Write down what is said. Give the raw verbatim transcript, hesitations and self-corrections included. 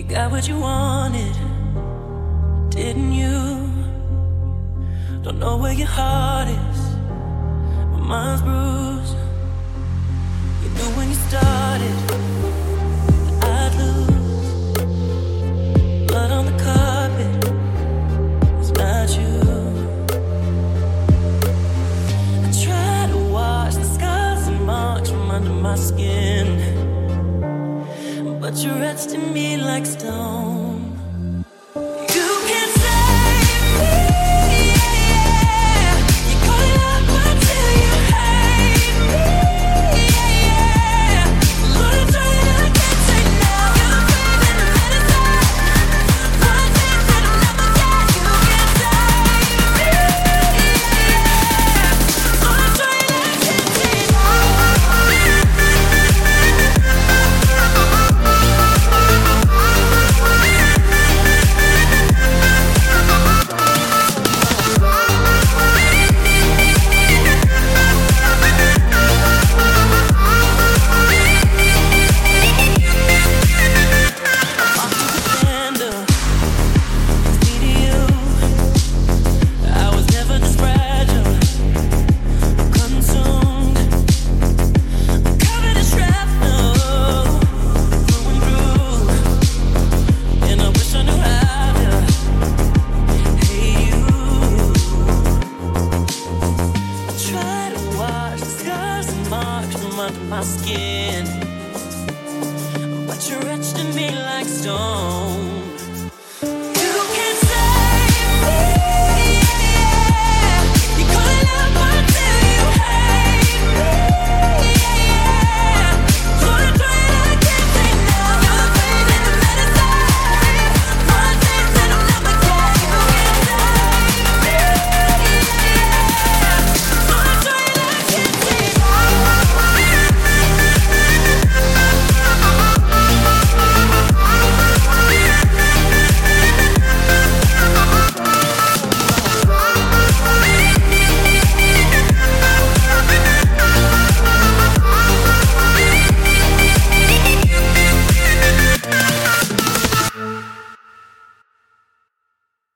got what you wanted, didn't you? Don't know where your heart is, but mine's bruised. You knew when you started that I'd lose. Blood on the carpet, it's not you. I try to wash the scars and marks from under my skin, but you're etched in me like stone. You can't save me, yeah. You call it love until you hate me, yeah. Lord, I'm trying and I can't say now. You're the flame in the medicine. One thing that I'll never get. You can't save me, yeah. Lord, I'm trying and I can't say no. Under my skin, but you're etched in me like stone.